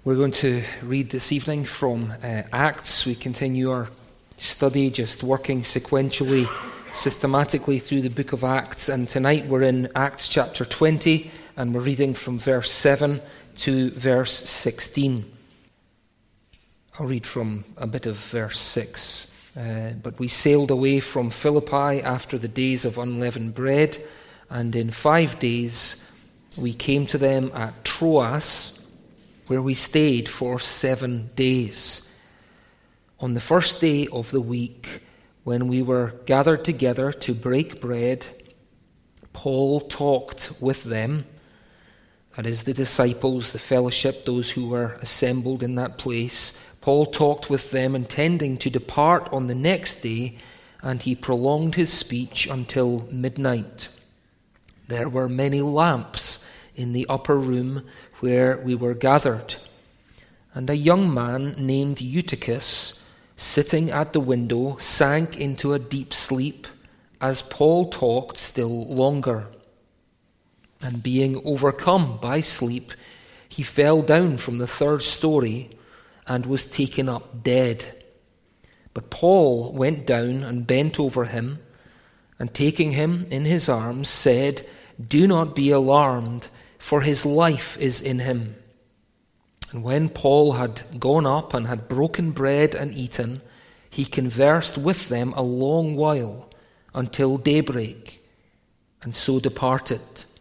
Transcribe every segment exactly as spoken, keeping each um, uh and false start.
We're going to read this evening from uh, Acts. We continue our study, just working sequentially, systematically through the book of Acts. And tonight we're in Acts chapter twenty, and we're reading from verse seven to verse sixteen. I'll read from a bit of verse six. Uh, but we sailed away from Philippi after the days of unleavened bread, and in five days we came to them at Troas, where we stayed for seven days. On the first day of the week, when we were gathered together to break bread, Paul talked with them, that is, the disciples, the fellowship, those who were assembled in that place. Paul talked with them, intending to depart on the next day, and he prolonged his speech until midnight. There were many lamps in the upper room where we were gathered, and a young man named Eutychus, sitting at the window, sank into a deep sleep as Paul talked still longer. And being overcome by sleep, he fell down from the third story and was taken up dead. But Paul went down and bent over him, and taking him in his arms, said, "Do not be alarmed, for his life is in him." And when Paul had gone up and had broken bread and eaten, he conversed with them a long while, until daybreak, and so departed.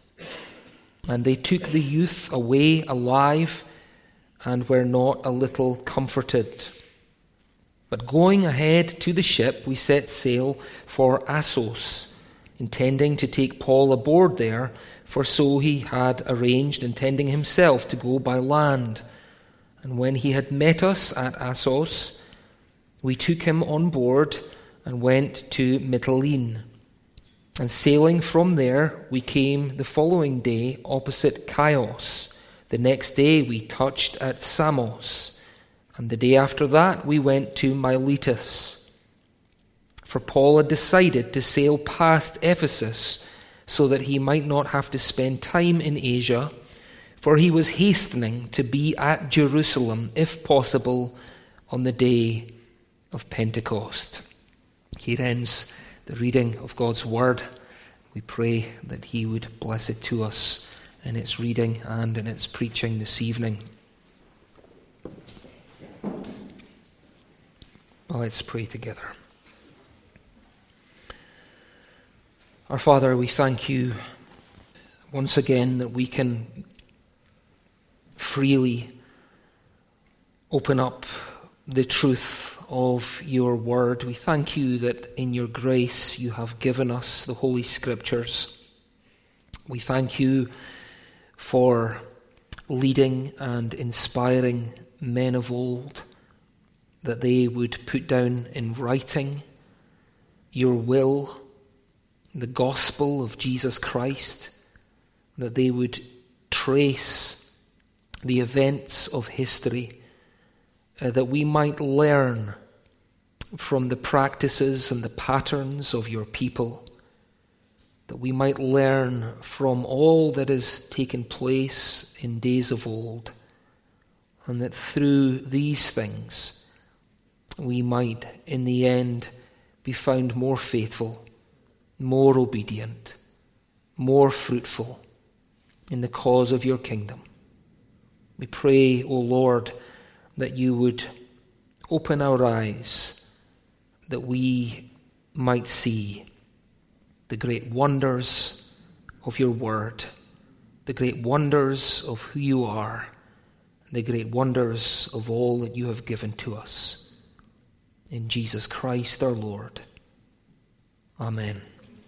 And they took the youth away alive, and were not a little comforted. But going ahead to the ship, we set sail for Assos, intending to take Paul aboard there, for so he had arranged, intending himself to go by land. And when he had met us at Assos, we took him on board and went to Mytilene. And sailing from there, we came the following day opposite Chios. The next day we touched at Samos, and the day after that we went to Miletus. For Paul had decided to sail past Ephesus, so that he might not have to spend time in Asia, for he was hastening to be at Jerusalem, if possible, on the day of Pentecost. Here ends the reading of God's word. We pray that he would bless it to us in its reading and in its preaching this evening. Well, let's pray together. Our Father, we thank you once again that we can freely open up the truth of your word. We thank you that in your grace you have given us the Holy Scriptures. We thank you for leading and inspiring men of old, that they would put down in writing your will, the gospel of Jesus Christ, that they would trace the events of history, uh, that we might learn from the practices and the patterns of your people, that we might learn from all that has taken place in days of old, and that through these things we might in the end be found more faithful, more obedient, more fruitful in the cause of your kingdom. We pray, O Lord, that you would open our eyes, that we might see the great wonders of your word, the great wonders of who you are, the great wonders of all that you have given to us. In Jesus Christ our Lord. Amen.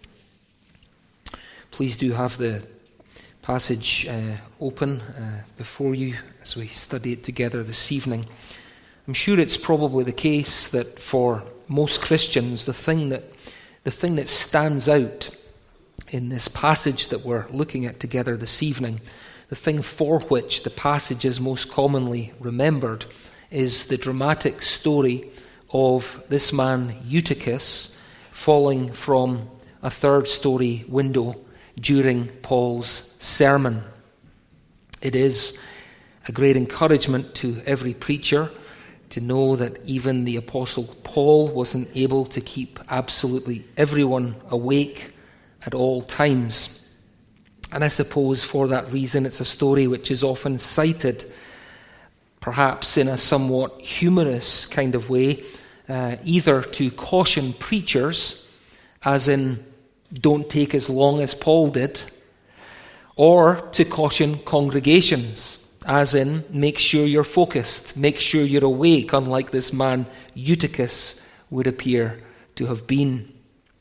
Please do have the passage uh, open uh, before you as we study it together this evening. I'm sure it's probably the case that for most Christians, the thing that the thing that stands out in this passage that we're looking at together this evening, the thing for which the passage is most commonly remembered, is the dramatic story of this man Eutychus falling from a third-story window during Paul's sermon. It is a great encouragement to every preacher to know that even the Apostle Paul wasn't able to keep absolutely everyone awake at all times. And I suppose for that reason it's a story which is often cited, perhaps in a somewhat humorous kind of way, uh, either to caution preachers, as in, don't take as long as Paul did, or to caution congregations, as in, make sure you're focused, make sure you're awake, unlike this man Eutychus would appear to have been.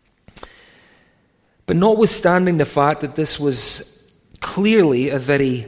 But notwithstanding the fact that this was clearly a very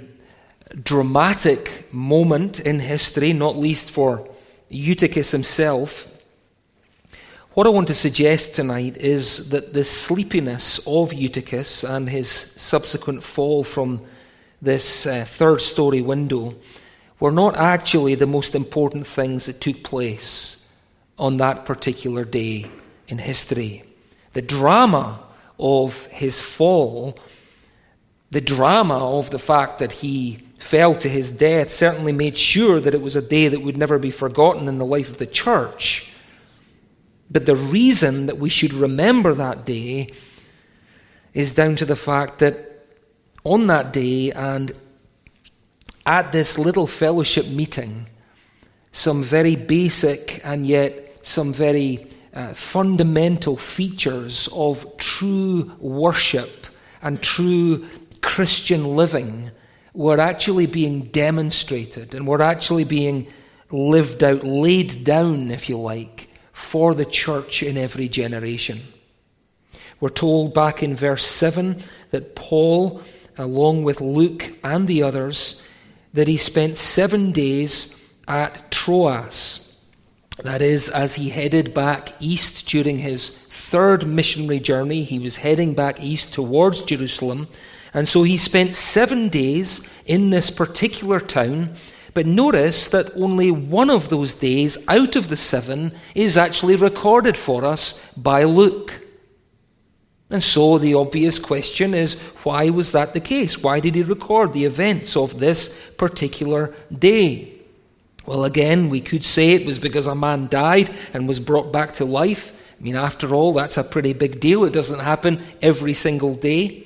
dramatic moment in history, not least for Eutychus himself, what I want to suggest tonight is that the sleepiness of Eutychus and his subsequent fall from this uh, third-story window were not actually the most important things that took place on that particular day in history. The drama of his fall, the drama of the fact that he fell to his death, certainly made sure that it was a day that would never be forgotten in the life of the church. But the reason that we should remember that day is down to the fact that on that day and at this little fellowship meeting, some very basic and yet some very uh, fundamental features of true worship and true Christian living were actually being demonstrated and were actually being lived out, laid down, if you like, for the church in every generation. We're told back in verse seven that Paul, along with Luke and the others, that he spent seven days at Troas. That is, as he headed back east during his third missionary journey, he was heading back east towards Jerusalem. And so he spent seven days in this particular town. But notice that only one of those days out of the seven is actually recorded for us by Luke. And so the obvious question is, why was that the case? Why did he record the events of this particular day? Well, again, we could say it was because a man died and was brought back to life. I mean, after all, that's a pretty big deal. It doesn't happen every single day.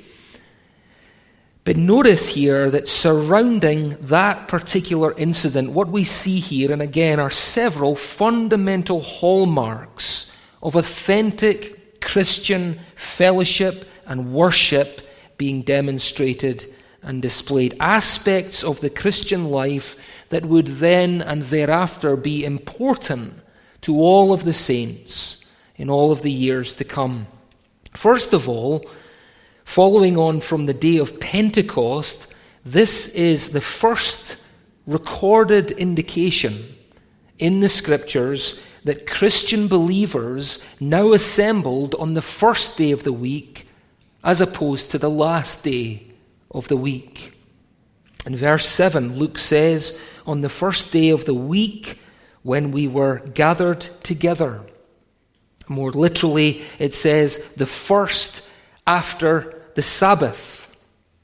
But notice here that surrounding that particular incident, what we see here, and again, are several fundamental hallmarks of authentic Christian fellowship and worship being demonstrated and displayed. Aspects of the Christian life that would then and thereafter be important to all of the saints in all of the years to come. First of all, following on from the day of Pentecost, this is the first recorded indication in the Scriptures that Christian believers now assembled on the first day of the week as opposed to the last day of the week. In verse seven, Luke says, on the first day of the week when we were gathered together. More literally, it says the first after the Sabbath.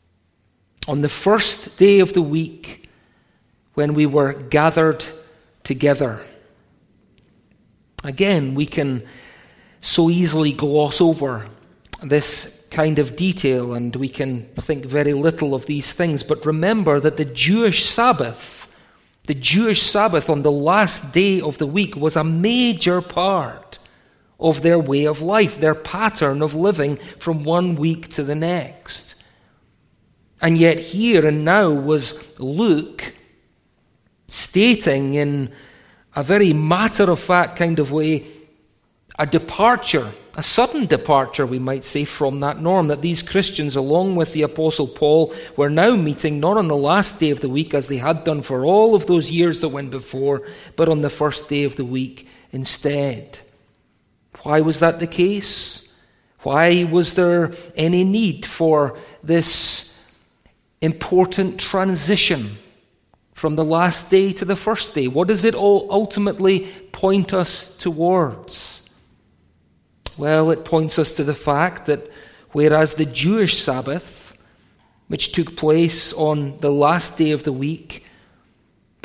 On the first day of the week when we were gathered together. Again, we can so easily gloss over this kind of detail and we can think very little of these things. But remember that the Jewish Sabbath, the Jewish Sabbath on the last day of the week was a major part of their way of life, their pattern of living from one week to the next. And yet here and now was Luke stating in a very matter-of-fact kind of way a departure, a sudden departure, we might say, from that norm, that these Christians, along with the Apostle Paul, were now meeting not on the last day of the week as they had done for all of those years that went before, but on the first day of the week instead. Why was that the case? Why was there any need for this important transition from the last day to the first day? What does it all ultimately point us towards? Well, it points us to the fact that whereas the Jewish Sabbath, which took place on the last day of the week,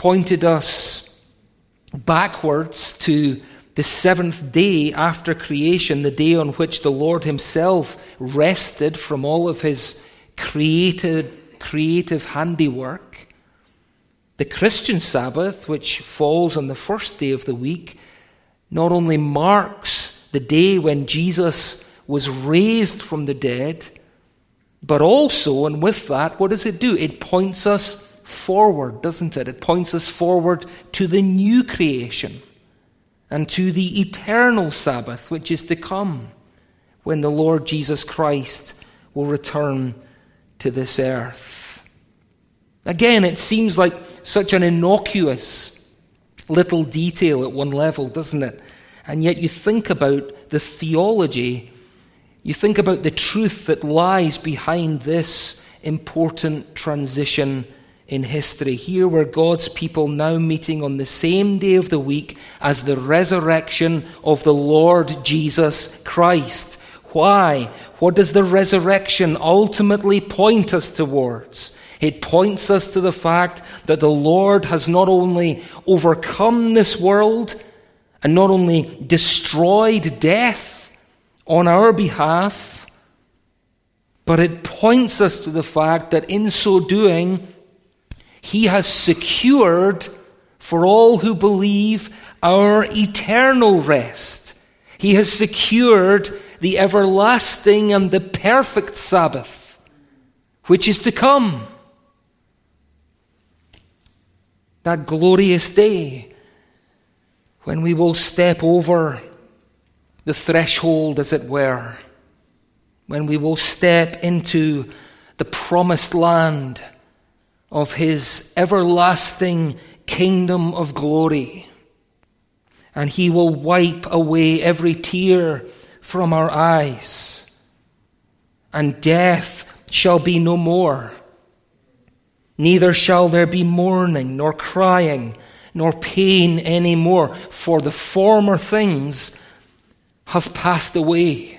pointed us backwards to the seventh day after creation, the day on which the Lord himself rested from all of his created, creative handiwork. The Christian Sabbath, which falls on the first day of the week, not only marks the day when Jesus was raised from the dead, but also, and with that, what does it do? It points us forward, doesn't it? It points us forward to the new creation and to the eternal Sabbath, which is to come when the Lord Jesus Christ will return to this earth. Again, it seems like such an innocuous little detail at one level, doesn't it? And yet you think about the theology, you think about the truth that lies behind this important transition in history. Here were God's people now meeting on the same day of the week as the resurrection of the Lord Jesus Christ. Why? What does the resurrection ultimately point us towards? It points us to the fact that the Lord has not only overcome this world and not only destroyed death on our behalf, but it points us to the fact that in so doing, he has secured for all who believe our eternal rest. He has secured the everlasting and the perfect Sabbath, which is to come. That glorious day when we will step over the threshold, as it were, when we will step into the promised land of his everlasting kingdom of glory. And he will wipe away every tear from our eyes. And death shall be no more. Neither shall there be mourning, nor crying, nor pain any more, for the former things have passed away.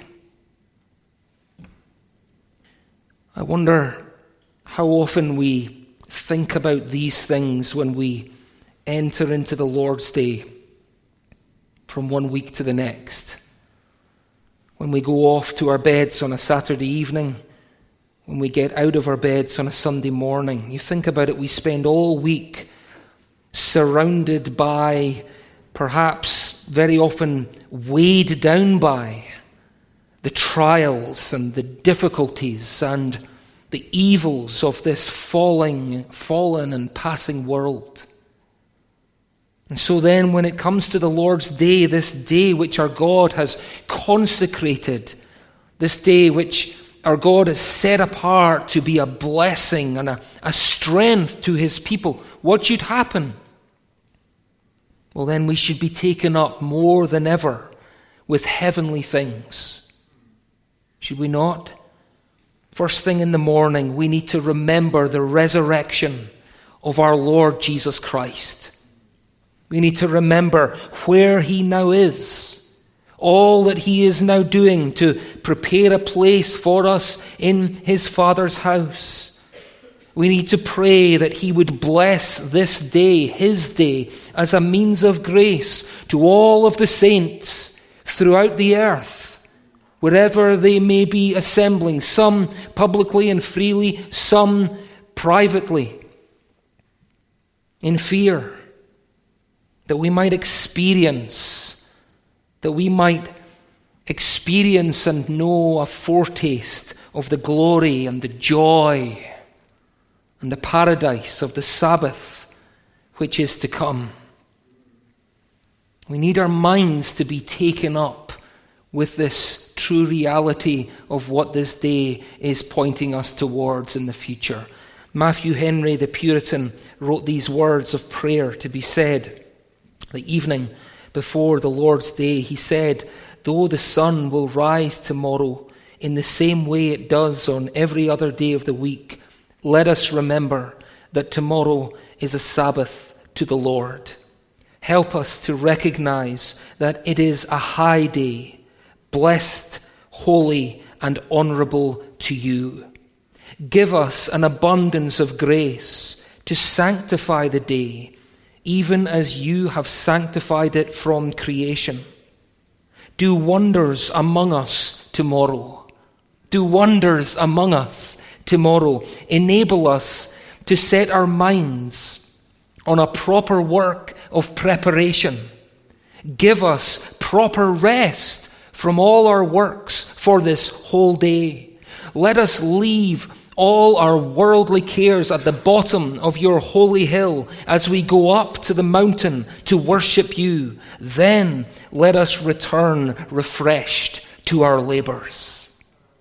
I wonder how often we think about these things when we enter into the Lord's Day from one week to the next. When we go off to our beds on a Saturday evening, when we get out of our beds on a Sunday morning. You think about it, we spend all week surrounded by, perhaps very often weighed down by, the trials and the difficulties and the evils of this falling, fallen and passing world. And so then when it comes to the Lord's Day, this day which our God has consecrated, this day which our God has set apart to be a blessing and a, a strength to his people, what should happen? Well, then we should be taken up more than ever with heavenly things. Should we not? First thing in the morning, we need to remember the resurrection of our Lord Jesus Christ. We need to remember where he now is, all that he is now doing to prepare a place for us in his Father's house. We need to pray that he would bless this day, his day, as a means of grace to all of the saints throughout the earth, wherever they may be assembling, some publicly and freely, some privately, in fear, that we might experience, that we might experience and know a foretaste of the glory and the joy and the paradise of the Sabbath which is to come. We need our minds to be taken up with this true reality of what this day is pointing us towards in the future. Matthew Henry, the Puritan, wrote these words of prayer to be said the evening before the Lord's Day. He said, "Though the sun will rise tomorrow in the same way it does on every other day of the week, let us remember that tomorrow is a Sabbath to the Lord. Help us to recognize that it is a high day, blessed, holy, and honorable to you. Give us an abundance of grace to sanctify the day even as you have sanctified it from creation. Do wonders among us tomorrow. Do wonders among us tomorrow. Enable us to set our minds on a proper work of preparation. Give us proper rest from all our works for this whole day. Let us leave all our worldly cares at the bottom of your holy hill as we go up to the mountain to worship you. Then let us return refreshed to our labors.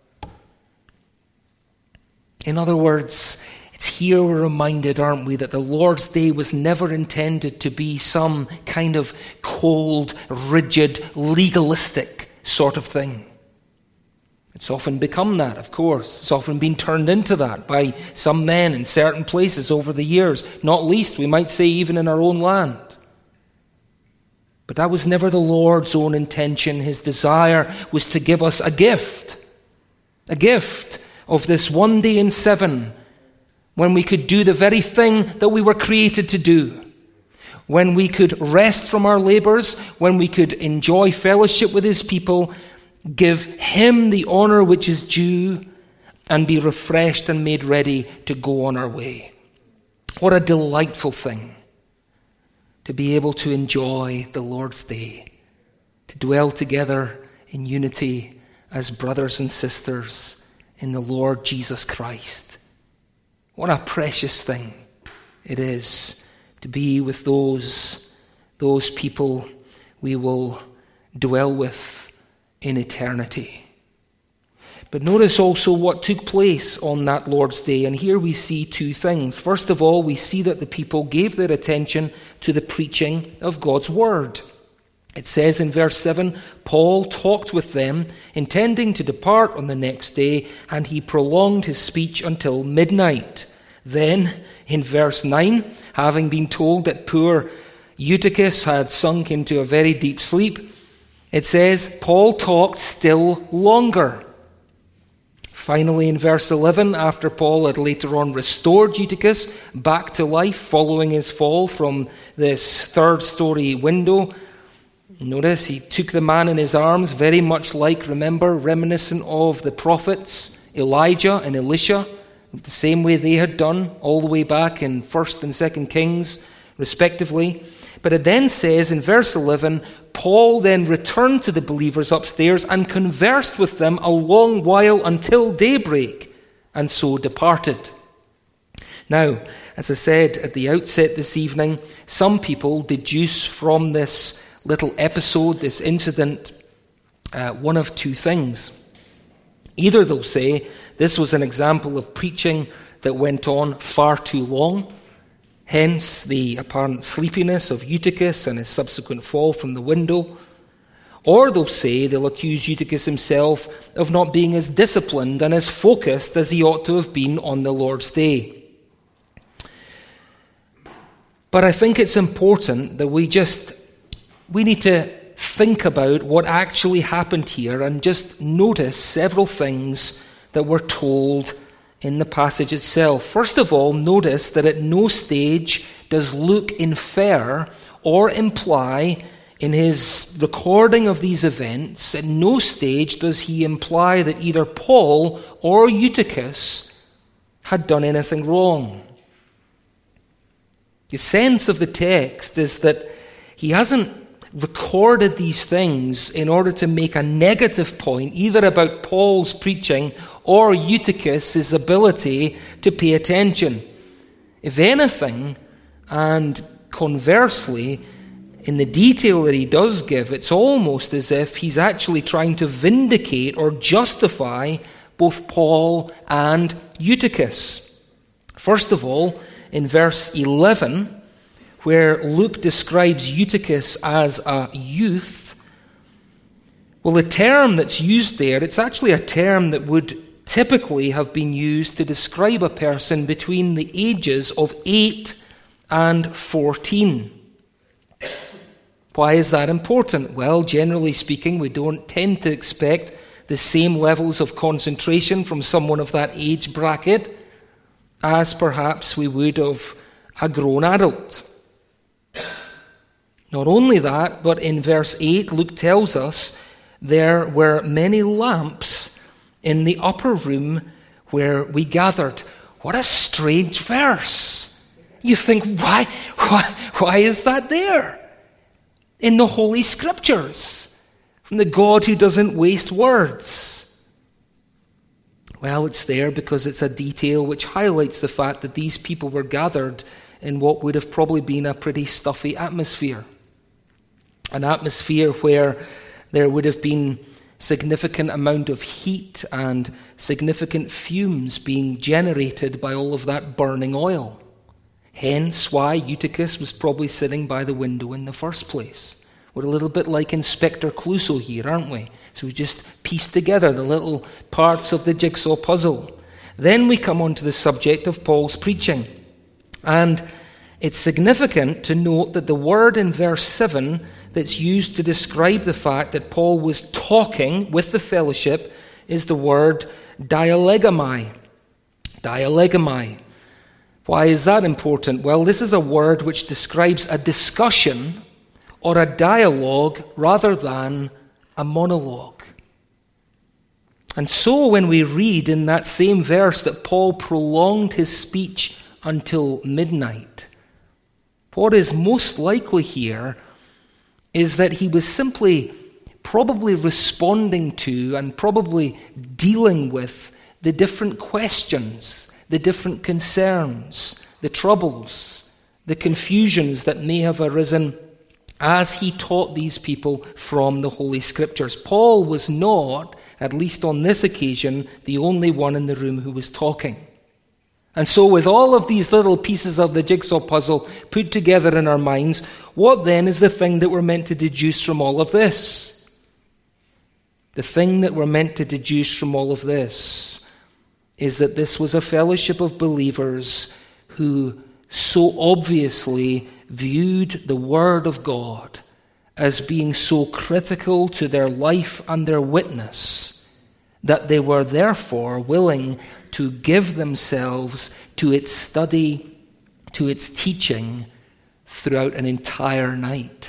In other words, it's here we're reminded, aren't we, that the Lord's Day was never intended to be some kind of cold, rigid, legalistic sort of thing. It's often become that, of course. It's often been turned into that by some men in certain places over the years, not least, we might say, even in our own land. But that was never the Lord's own intention. His desire was to give us a gift, a gift of this one day in seven when we could do the very thing that we were created to do, when we could rest from our labors, when we could enjoy fellowship with his people, give him the honor which is due, and be refreshed and made ready to go on our way. What a delightful thing to be able to enjoy the Lord's Day, to dwell together in unity as brothers and sisters in the Lord Jesus Christ. What a precious thing it is to be with those, those people we will dwell with in eternity. But notice also what took place on that Lord's Day, and here we see two things. First of all, we see that the people gave their attention to the preaching of God's word. It says in verse seven, Paul talked with them, intending to depart on the next day, and he prolonged his speech until midnight. Then, in verse nine, having been told that poor Eutychus had sunk into a very deep sleep, it says, Paul talked still longer. Finally, in verse eleven, after Paul had later on restored Eutychus back to life following his fall from this third-story window, notice he took the man in his arms, very much like, remember, reminiscent of the prophets Elijah and Elisha, the same way they had done all the way back in First and Second Kings, respectively. But it then says in verse eleven, Paul then returned to the believers upstairs and conversed with them a long while until daybreak, and so departed. Now, as I said at the outset this evening, some people deduce from this little episode, this incident, uh, one of two things. Either they'll say this was an example of preaching that went on far too long, hence the apparent sleepiness of Eutychus and his subsequent fall from the window. Or they'll say, they'll accuse Eutychus himself of not being as disciplined and as focused as he ought to have been on the Lord's Day. But I think it's important that we just, we need to think about what actually happened here and just notice several things that we're told in the passage itself. First of all, notice that at no stage does Luke infer or imply in his recording of these events, at no stage does he imply that either Paul or Eutychus had done anything wrong. The sense of the text is that he hasn't recorded these things in order to make a negative point either about Paul's preaching or Eutychus' ability to pay attention. If anything, and conversely, in the detail that he does give, it's almost as if he's actually trying to vindicate or justify both Paul and Eutychus. First of all, in verse eleven, where Luke describes Eutychus as a youth, well, the term that's used there, it's actually a term that would typically have been used to describe a person between the ages of eight and fourteen. Why is that important? Well, generally speaking, we don't tend to expect the same levels of concentration from someone of that age bracket as perhaps we would of a grown adult. Not only that, but in verse eight, Luke tells us there were many lamps in the upper room where we gathered. What a strange verse. You think, why, why, why is that there? In the Holy Scriptures, from the God who doesn't waste words. Well, it's there because it's a detail which highlights the fact that these people were gathered in what would have probably been a pretty stuffy atmosphere. An atmosphere where there would have been significant amount of heat and significant fumes being generated by all of that burning oil. Hence why Eutychus was probably sitting by the window in the first place. We're a little bit like Inspector Clouseau here, aren't we? So we just piece together the little parts of the jigsaw puzzle. Then we come on to the subject of Paul's preaching. And it's significant to note that the word in verse seven that's used to describe the fact that Paul was talking with the fellowship is the word dialegomai. Dialegomai. Why is that important? Well, this is a word which describes a discussion or a dialogue rather than a monologue. And so when we read in that same verse that Paul prolonged his speech until midnight, what is most likely here is that he was simply probably responding to and probably dealing with the different questions, the different concerns, the troubles, the confusions that may have arisen as he taught these people from the Holy Scriptures. Paul was not, at least on this occasion, the only one in the room who was talking. And so with all of these little pieces of the jigsaw puzzle put together in our minds, what then is the thing that we're meant to deduce from all of this? The thing that we're meant to deduce from all of this is that this was a fellowship of believers who so obviously viewed the Word of God as being so critical to their life and their witness that they were therefore willing to give themselves to its study, to its teaching throughout an entire night.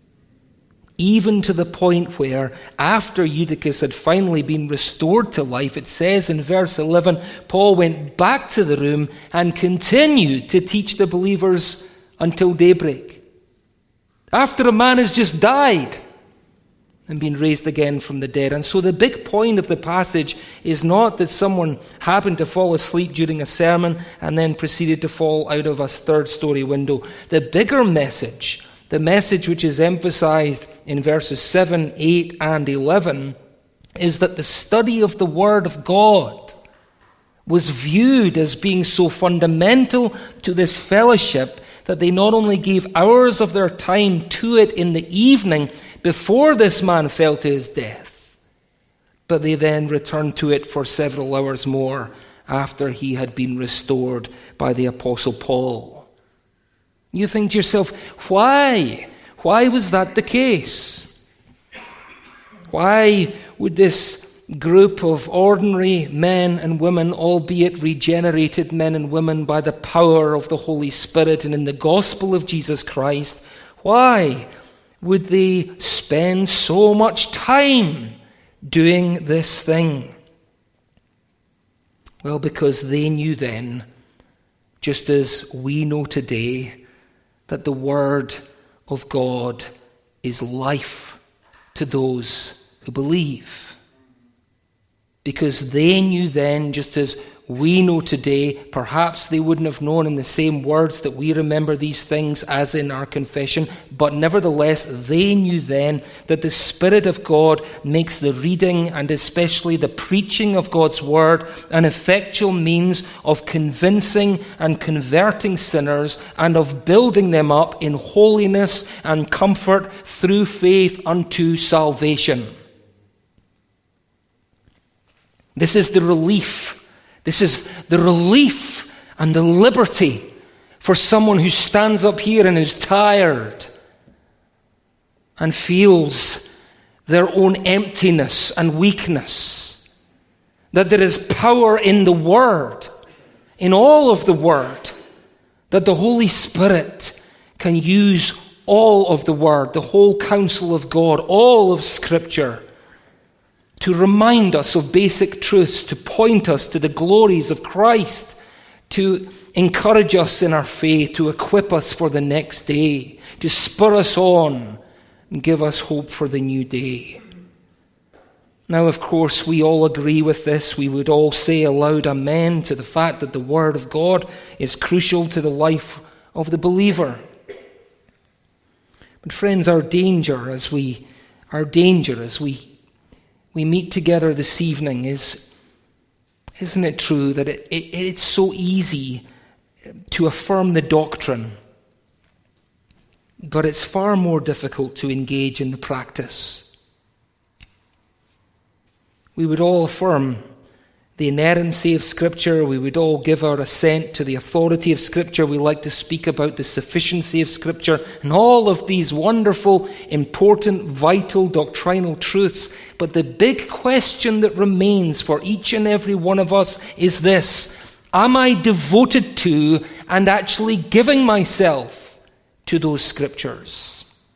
Even to the point where, after Eutychus had finally been restored to life, it says in verse eleven, Paul went back to the room and continued to teach the believers until daybreak. After a man has just died and been raised again from the dead. And so the big point of the passage is not that someone happened to fall asleep during a sermon and then proceeded to fall out of a third-story window. The bigger message, the message which is emphasized in verses seven, eight, and eleven, is that the study of the Word of God was viewed as being so fundamental to this fellowship that they not only gave hours of their time to it in the evening before this man fell to his death, but they then returned to it for several hours more after he had been restored by the Apostle Paul. You think to yourself, why? Why was that the case? Why would this group of ordinary men and women, albeit regenerated men and women by the power of the Holy Spirit and in the gospel of Jesus Christ, why would they spend so much time doing this thing? Well, because they knew then, just as we know today, that the Word of God is life to those who believe. Because they knew then, just as we know today, perhaps they wouldn't have known in the same words that we remember these things as in our confession, but nevertheless, they knew then that the Spirit of God makes the reading and especially the preaching of God's Word an effectual means of convincing and converting sinners and of building them up in holiness and comfort through faith unto salvation. This is the relief. This is the relief and the liberty for someone who stands up here and is tired and feels their own emptiness and weakness. That there is power in the Word, in all of the Word, that the Holy Spirit can use all of the Word, the whole counsel of God, all of Scripture, to remind us of basic truths, to point us to the glories of Christ, to encourage us in our faith, to equip us for the next day, to spur us on and give us hope for the new day. Now, of course, we all agree with this. We would all say aloud amen to the fact that the Word of God is crucial to the life of the believer. But friends, our danger as we our danger as we we meet together this evening is, isn't it true that it, it, it's so easy to affirm the doctrine, but it's far more difficult to engage in the practice. We would all affirm the inerrancy of Scripture. We would all give our assent to the authority of Scripture. We like to speak about the sufficiency of Scripture and all of these wonderful, important, vital doctrinal truths. But the big question that remains for each and every one of us is this: am I devoted to and actually giving myself to those Scriptures?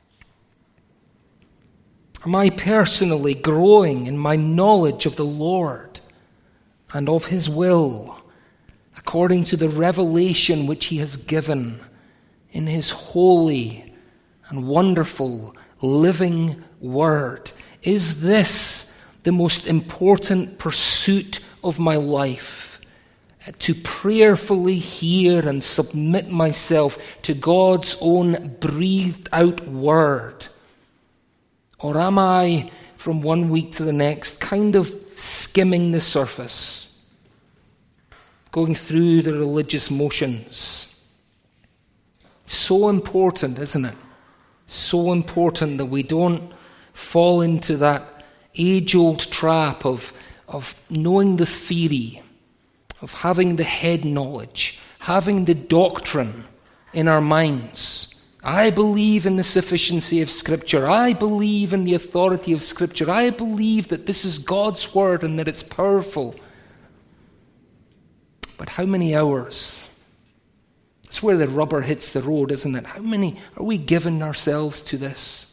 Am I personally growing in my knowledge of the Lord and of His will, according to the revelation which He has given in His holy and wonderful living Word? Is this the most important pursuit of my life? To prayerfully hear and submit myself to God's own breathed out Word? Or am I, from one week to the next, kind of skimming the surface, going through the religious motions? So important, isn't it? So important that we don't fall into that age-old trap of, of knowing the theory, of having the head knowledge, having the doctrine in our minds. I believe in the sufficiency of Scripture. I believe in the authority of Scripture. I believe that this is God's Word and that it's powerful. But how many hours? That's where the rubber hits the road, isn't it? How many are we giving ourselves to this?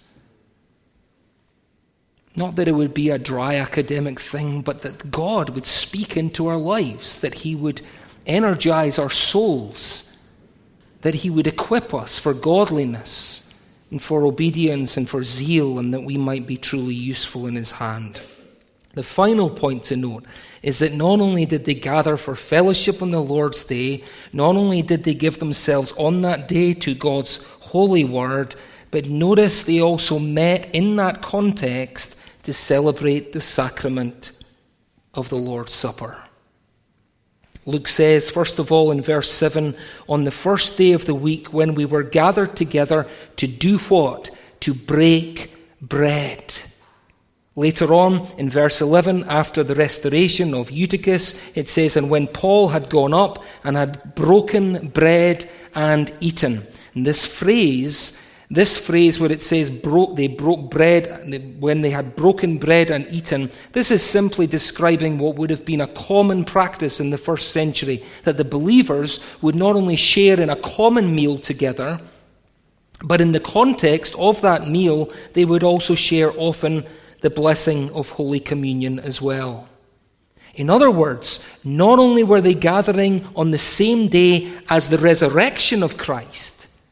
Not that it would be a dry academic thing, but that God would speak into our lives, that He would energize our souls, that He would equip us for godliness and for obedience and for zeal, and that we might be truly useful in His hand. The final point to note is that not only did they gather for fellowship on the Lord's Day, not only did they give themselves on that day to God's holy Word, but notice they also met in that context to celebrate the sacrament of the Lord's Supper. Luke says, first of all, in verse seven, on the first day of the week when we were gathered together to do what? To break bread. Later on, in verse eleven, after the restoration of Eutychus, it says, and when Paul had gone up and had broken bread and eaten. And this phrase, this phrase where it says broke, they broke bread, when they had broken bread and eaten, this is simply describing what would have been a common practice in the first century, that the believers would not only share in a common meal together, but in the context of that meal, they would also share often the blessing of Holy Communion as well. In other words, not only were they gathering on the same day as the resurrection of Christ,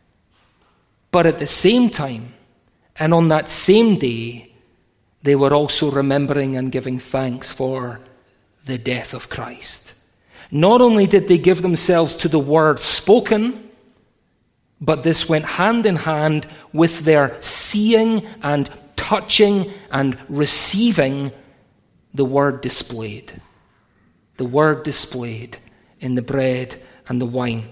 but at the same time, and on that same day, they were also remembering and giving thanks for the death of Christ. Not only did they give themselves to the word spoken, but this went hand in hand with their seeing and touching and receiving the word displayed. The word displayed in the bread and the wine.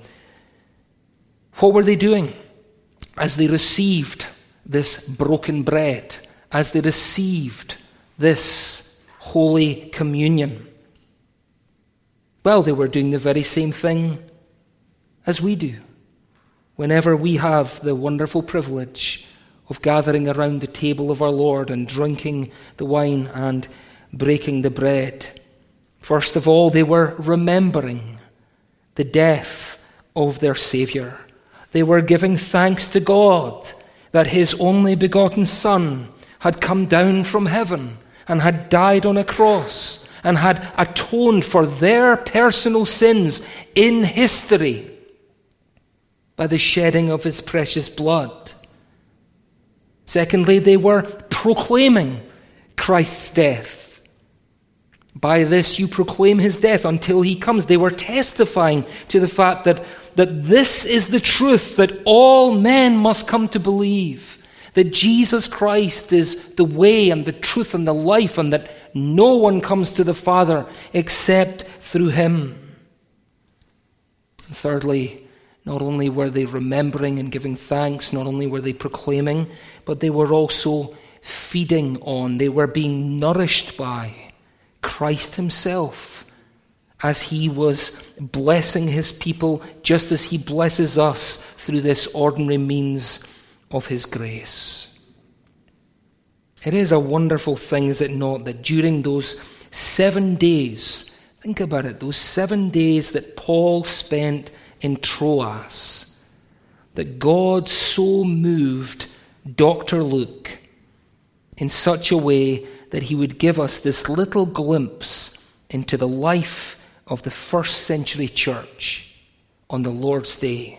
What were they doing as they received this broken bread, as they received this Holy Communion? Well, they were doing the very same thing as we do. Whenever we have the wonderful privilege of gathering around the table of our Lord and drinking the wine and breaking the bread. First of all, they were remembering the death of their Savior. They were giving thanks to God that his only begotten Son had come down from heaven and had died on a cross and had atoned for their personal sins in history by the shedding of his precious blood. Secondly, they were proclaiming Christ's death. By this you proclaim his death until he comes. They were testifying to the fact that, that this is the truth that all men must come to believe, that Jesus Christ is the way and the truth and the life, and that no one comes to the Father except through him. And thirdly, not only were they remembering and giving thanks, not only were they proclaiming, but they were also feeding on, they were being nourished by Christ himself as he was blessing his people just as he blesses us through this ordinary means of his grace. It is a wonderful thing, is it not, that during those seven days, think about it, those seven days that Paul spent in Troas, that God so moved Doctor Luke in such a way that he would give us this little glimpse into the life of the first century church on the Lord's Day.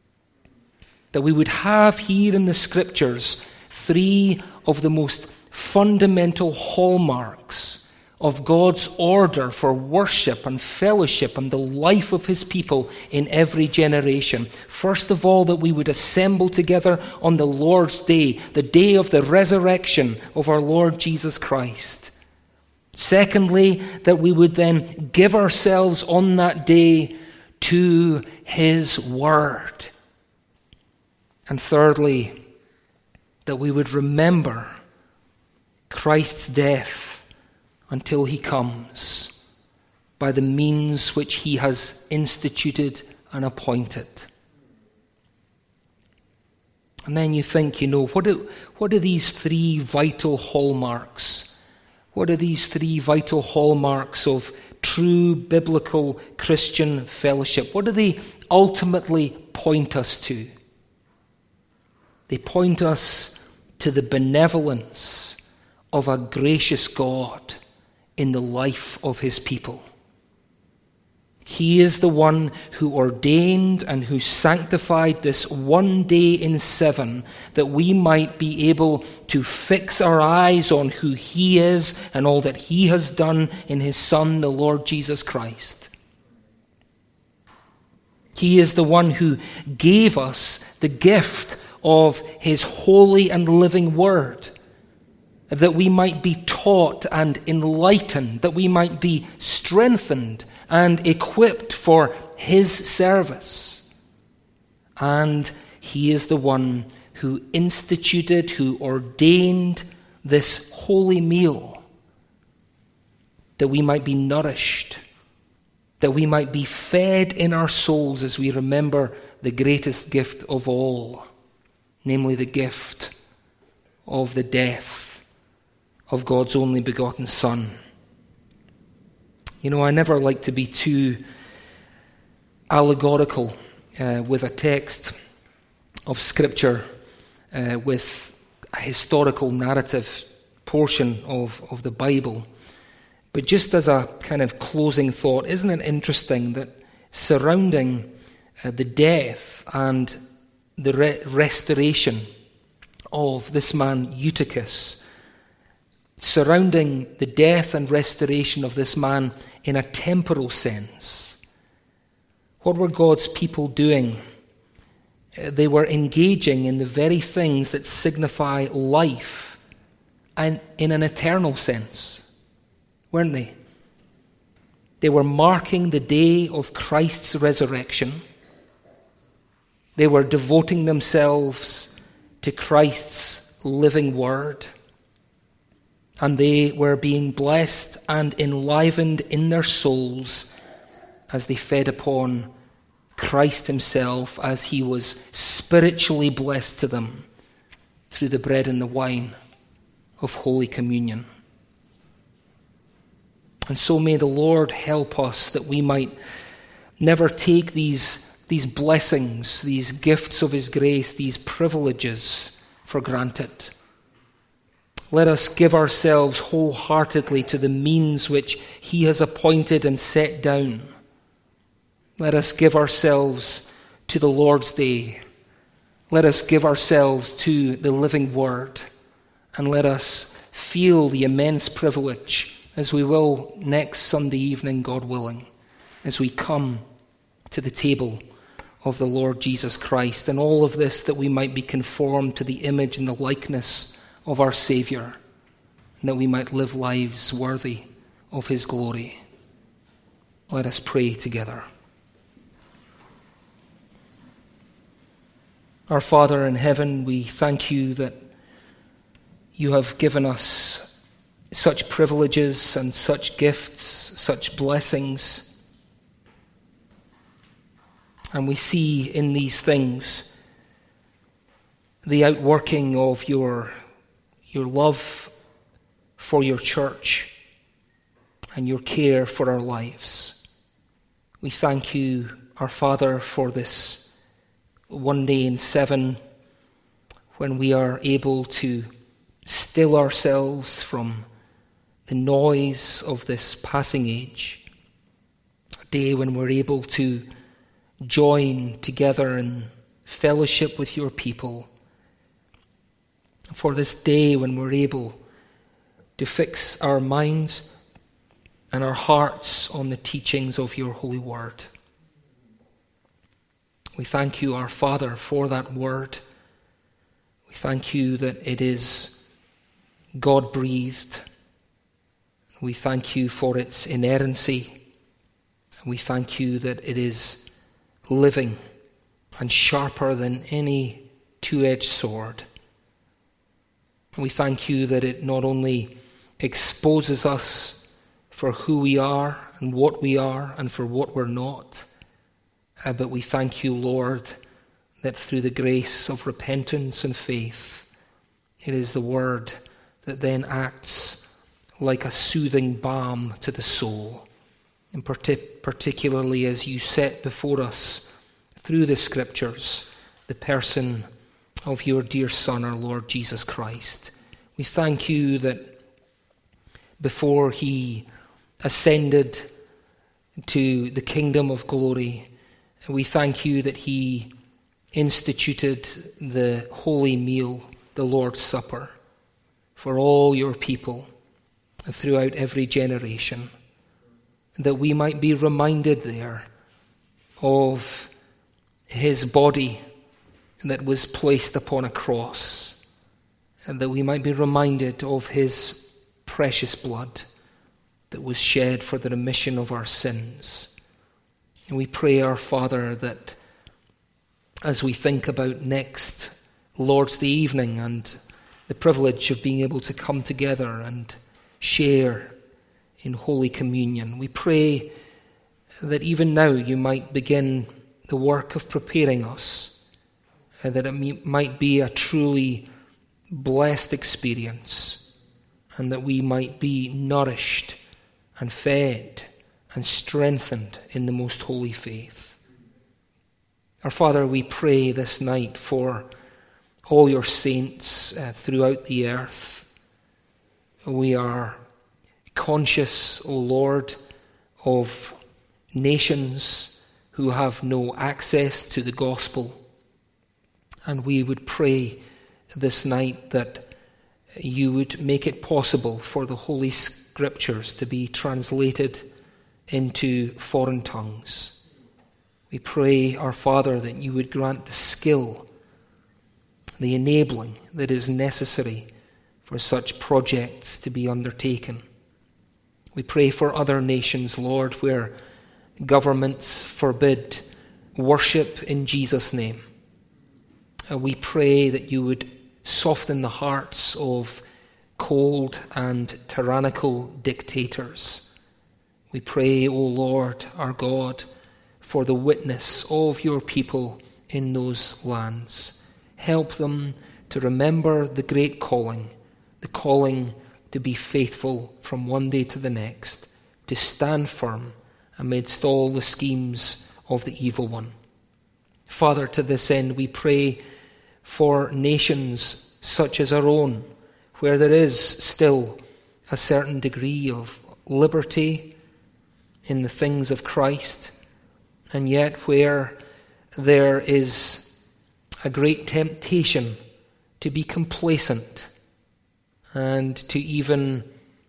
That we would have here in the Scriptures three of the most fundamental hallmarks of God's order for worship and fellowship and the life of his people in every generation. First of all, that we would assemble together on the Lord's Day, the day of the resurrection of our Lord Jesus Christ. Secondly, that we would then give ourselves on that day to his word. And thirdly, that we would remember Christ's death until he comes by the means which he has instituted and appointed. And then you think, you know, what do, what are these three vital hallmarks? What are these three vital hallmarks of true biblical Christian fellowship? What do they ultimately point us to? They point us to the benevolence of a gracious God in the life of his people. He is the one who ordained and who sanctified this one day in seven, that we might be able to fix our eyes on who he is and all that he has done in his Son, the Lord Jesus Christ. He is the one who gave us the gift of his holy and living word, that we might be taught and enlightened, that we might be strengthened and equipped for his service. And he is the one who instituted, who ordained this holy meal, that we might be nourished, that we might be fed in our souls as we remember the greatest gift of all, namely the gift of the death of God's only begotten Son. You know, I never like to be too allegorical uh, with a text of Scripture, uh, with a historical narrative portion of, of the Bible. But just as a kind of closing thought, isn't it interesting that surrounding uh, the death and the re- restoration of this man Eutychus, surrounding the death and restoration of this man in a temporal sense, what were God's people doing? They were engaging in the very things that signify life and in an eternal sense, weren't they? They were marking the day of Christ's resurrection. They were devoting themselves to Christ's living word. And they were being blessed and enlivened in their souls as they fed upon Christ himself, as he was spiritually blessed to them through the bread and the wine of Holy Communion. And so may the Lord help us that we might never take these, these blessings, these gifts of his grace, these privileges for granted. Let us give ourselves wholeheartedly to the means which he has appointed and set down. Let us give ourselves to the Lord's Day. Let us give ourselves to the living Word. And let us feel the immense privilege, as we will next Sunday evening, God willing, as we come to the table of the Lord Jesus Christ, and all of this that we might be conformed to the image and the likeness of our Saviour, and that we might live lives worthy of his glory. Let us pray together. Our Father in heaven, we thank you that you have given us such privileges and such gifts, such blessings. And we see in these things the outworking of your, your love for your church and your care for our lives. We thank you, our Father, for this one day in seven, when we are able to still ourselves from the noise of this passing age. A day when we're able to join together in fellowship with your people. For this day when we're able to fix our minds and our hearts on the teachings of your holy word. We thank you, our Father, for that word. We thank you that it is God-breathed. We thank you for its inerrancy. We thank you that it is living and sharper than any two-edged sword. We thank you that it not only exposes us for who we are and what we are and for what we're not, Uh, but we thank you, Lord, that through the grace of repentance and faith, it is the word that then acts like a soothing balm to the soul. And partic- particularly as you set before us through the scriptures the person of your dear Son, our Lord Jesus Christ. We thank you that before he ascended to the kingdom of glory, we thank you that he instituted the holy meal, the Lord's Supper, for all your people and throughout every generation, that we might be reminded there of his body that was placed upon a cross, and that we might be reminded of his precious blood that was shed for the remission of our sins. And we pray, our Father, that as we think about next Lord's Day evening and the privilege of being able to come together and share in Holy Communion, we pray that even now you might begin the work of preparing us, and that it might be a truly blessed experience, and that we might be nourished and fed and strengthened in the most holy faith. Our Father, we pray this night for all your saints uh, throughout the earth. We are conscious, O Lord, of nations who have no access to the gospel. And we would pray this night that you would make it possible for the Holy Scriptures to be translated into foreign tongues. We pray, our Father, that you would grant the skill, the enabling that is necessary for such projects to be undertaken. We pray for other nations, Lord, where governments forbid worship in Jesus' name. And we pray that you would soften the hearts of cold and tyrannical dictators. We pray, O Lord, our God, for the witness of your people in those lands. Help them to remember the great calling, the calling to be faithful from one day to the next, to stand firm amidst all the schemes of the evil one. Father, to this end we pray for nations such as our own, where there is still a certain degree of liberty in the things of Christ, and yet where there is a great temptation to be complacent and to even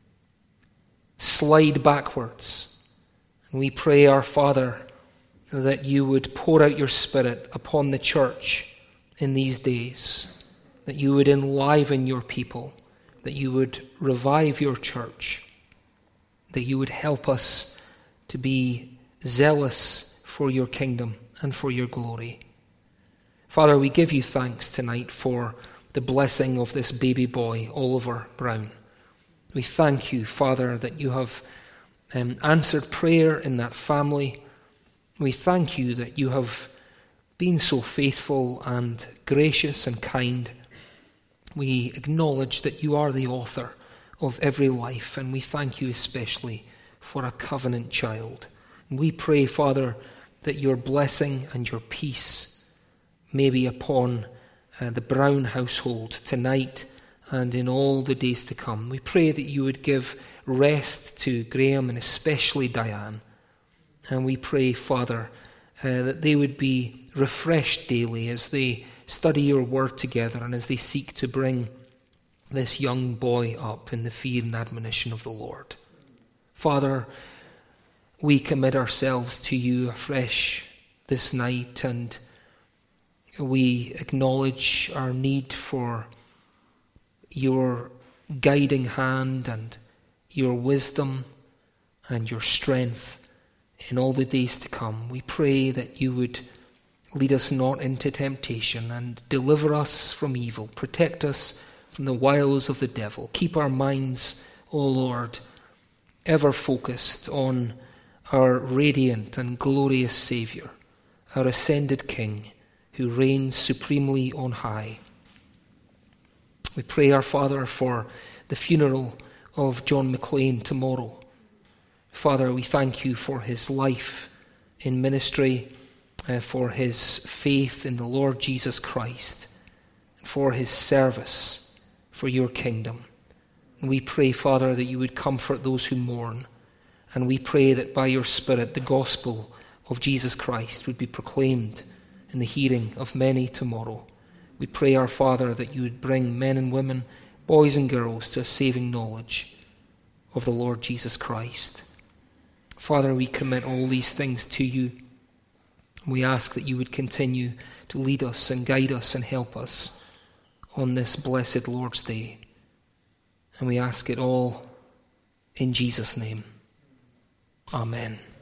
slide backwards. And we pray, our Father, that you would pour out your Spirit upon the church in these days, that you would enliven your people, that you would revive your church, that you would help us to be zealous for your kingdom and for your glory. Father, we give you thanks tonight for the blessing of this baby boy, Oliver Brown. We thank you, Father, that you have um, answered prayer in that family. We thank you that you have been so faithful and gracious and kind. We acknowledge that you are the author of every life, and we thank you especially for a covenant child. And we pray, Father, that your blessing and your peace may be upon uh, the Brown household tonight and in all the days to come. We pray that you would give rest to Graham and especially Diane. And we pray, Father, uh, that they would be refreshed daily as they study your word together and as they seek to bring this young boy up in the fear and admonition of the Lord. Father, we commit ourselves to you afresh this night, and we acknowledge our need for your guiding hand and your wisdom and your strength in all the days to come. We pray that you would lead us not into temptation and deliver us from evil. Protect us from the wiles of the devil. Keep our minds, O Lord, ever focused on our radiant and glorious Saviour, our ascended King, who reigns supremely on high. We pray, our Father, for the funeral of John McLean tomorrow. Father, we thank you for his life in ministry, uh, for his faith in the Lord Jesus Christ, and for his service for your kingdom. And we pray, Father, that you would comfort those who mourn. And we pray that by your Spirit the gospel of Jesus Christ would be proclaimed in the hearing of many tomorrow. We pray, our Father, that you would bring men and women, boys and girls, to a saving knowledge of the Lord Jesus Christ. Father, we commit all these things to you. We ask that you would continue to lead us and guide us and help us on this blessed Lord's Day. And we ask it all in Jesus' name. Amen.